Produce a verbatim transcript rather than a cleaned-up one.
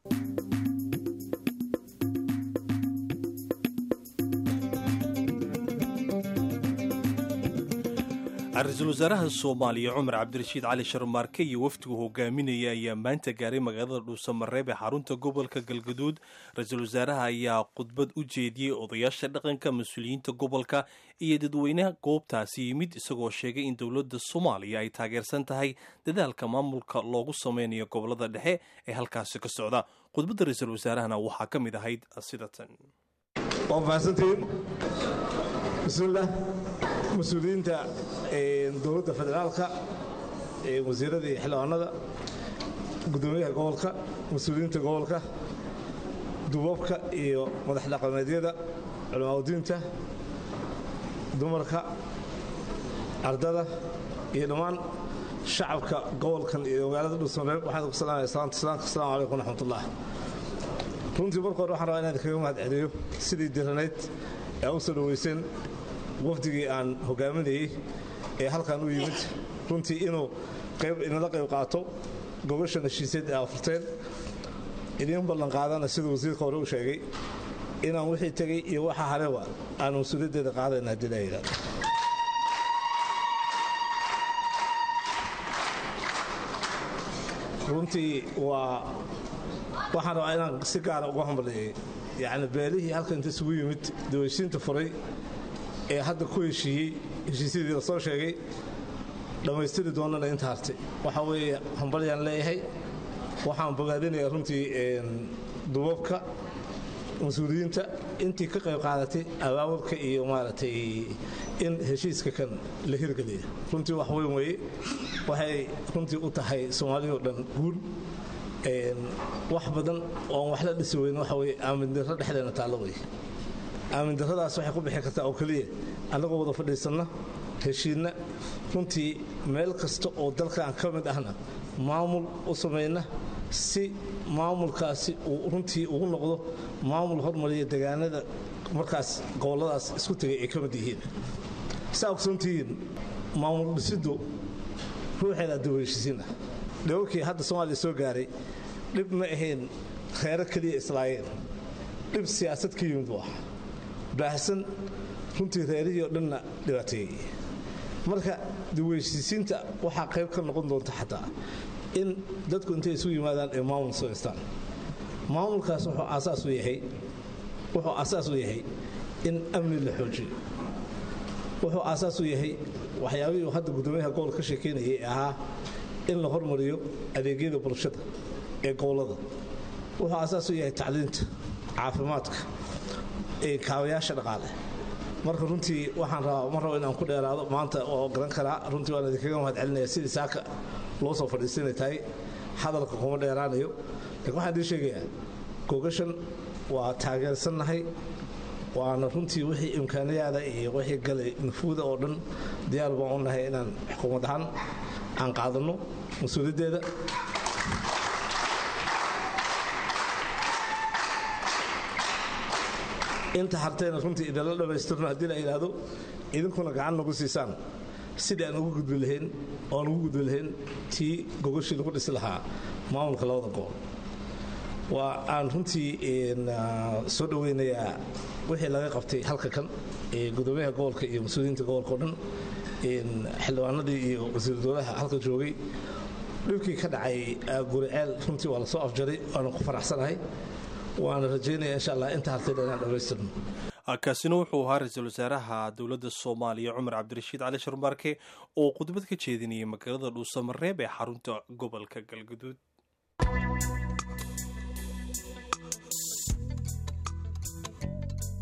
ra-iisul wasaaraha Soomaaliya Cumar Cabdirashiid Cali Sharmaarke iyo wafdigu hogaaminaya ayaa maanta gaaray magaalada Dhuusamareeb ee xarunta gobolka Galgaduud. ra-iisul wasaaraha ayaa khudbad u jeediyay odayaasha dhaqanka, mas'uuliyiinta gobolka iyo dadweynaha goobtaasi yimid, isagoo sheegay in dowladda Soomaaliya ay taageersan tahay dadaalka maamulka loogu sameynayo gobolada dhexe ee halkaasi ka socda. khudbadda ra-iisul wasaarahana waxaa ka mid ahayd sidatan. bismillah مسؤولينتا دولة فدرالكا وزيرة حلوانada gudoomiyaha gobolka mas'uuliyiinta gobolka duubabka iyo madax dhaqameedyada culamaadiinta dumarka ardada iyo dhamaan shacabka gobolkan iyo magaalada Dhuusamareeb waxaan ku salaamayaa salaanta assalaamu alaykum wa rahmatullah. runtii markii hore waxaan rabaa inaan kaga mahadceliyo sidii diranayd ee u soo dhaweyseen wafdigii aan hogaaminayay ee halkan u yimid, runtii inuu qayb inala qayb qaato gobasha heshiisyada ee afurteen idin ballan qaadana sida wasiirka hore u sheegay inaan wixii tagay iyo waxa hareeba aan mas'uuliyadeeda qaadayna dilayda. runtii waa waxaan rabaa inaan si gaar ah uga hambalyeeyo yacni beelihii halkan inta isugu yimid dawaysiinta furay ee hadda ku heshiiyey heshiisyadii la soo sheegay dhammaystiri doonana inta hartay waxa weeye hambalyaan leeyahay. waxaan bogaadinayaa runtii duubabka mas-uuliyiinta intii ka qayb qaadatay abaabulka iyo maaragtay in heshiiska kan la hirgeliya. runtii wax weyn weeye, waxay runtii u tahay Soomaaliya oo dhan guul. wax badan oo wax la dhisi weyn waxa weeye aamin darro dhexdeena taalo weeye. aamin darradaas waxay ku bixi kartaa oo kaliya annagoo wada fadhiisanna heshiidna runtii meel kasta oo dalkan ka mid ahna maamul u samayna si maamulkaasi uu runtii ugu noqdo maamul hormariya deegaanada markaas goboladaas isku tagay ay ka mid yihiin. saa ogsoontihiin maamul dhisiddu ruuxeeda dawayshisiina dhowrkii hadda Soomaaliya soo gaaray dhib ma ahayn khayr kaliya islaayeen, dhib siyaasad ka yimid waa baahsan runtii reerihii oo dhanna dhibaateeyey. marka dawayshisiinta waxaa qayb ka noqon doonta xataa in dadku intay isu yimaadaan ee maamul soo istaan. maamulkaas wuxuu aasaas u yahay wuxuu aasaas u yahay in amni la xoojiyo. wuxuu aasaas u yahay waxyaabihii uu hadda gudoomiyaha gobolka ka sheekeynayay ahaa in la hormariyo adeegyada bulshada ee gobolada. wuxuu aasaas u yahay tacliinta, caafimaadka, ee kaabayaasha dhaqaale. marka runtii waxaan rabaa mar rabo inaan ku dheeraado maanta oo garan karaa runtii waan idinkaga mahadcelinayaa sidii saaka loo soo fadhiisanay tahay hadalka kuma dheeraanayo. laakiin waxaan idin sheegayaa gogashan waa taageersannahay, waana runtii wixii imkaaniyaada iyo wixii galay nufuuda oo dhan diyaar baan u nahay inaan xukuumad ahaan aan qaadanno mas-uuliyaddeeda. inta hartayna runtii idinla dhammaystirno haddii la yidhaahdo idinkuna gacan nagu siisaan sidii aan ugu gudbi lahayn oan ugu gudbi lahayn tii gogashii lagu dhisi lahaa maamulka labada gobol. waa aan runtii soo dhoweynayaa wixii laga qabtay halka kan ee gudoomiyaha gobolka iyo mas-uuliyiinta gobolka oo dhan, xildhibaanadii iyo wasiir dowlaha halka joogay. dhibkii ka dhacay guriceel runtii waa la soo afjaray, waana ku faraxsanahay, waana rajaynayaa insha allah inta hartay inaan dhammaystirno. kaasina wuxuu ahaa ra-iisul wasaaraha dowladda Soomaaliya Cumar Cabdirashiid Cali Sharmaarke oo khudbad ka jeedinayay magaalada Dhuusamareeb ee xarunta gobolka Galgaduud.